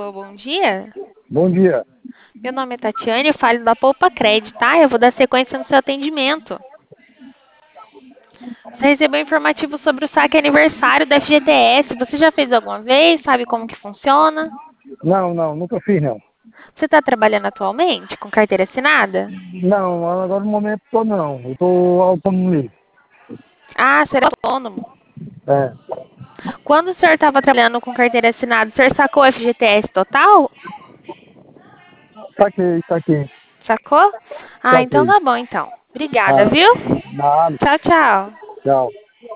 Alô, bom dia. Bom dia. Meu nome é Tatiane, eu falo da Poupa Cred, tá? Eu vou dar sequência no seu atendimento. Você recebeu informativo sobre o saque aniversário da FGTS. Você já fez alguma vez? Sabe como que funciona? Não, nunca fiz não. Você está trabalhando atualmente com carteira assinada? Não, agora no momento tô não. Eu tô autônomo livre. Ah, você é autônomo. É. Quando o senhor estava trabalhando com carteira assinada, o senhor sacou o FGTS total? Saquei. Sacou? Ah, então Saquei. tá bom então. Obrigada, Ah, viu? nada. Tchau, tchau. Tchau.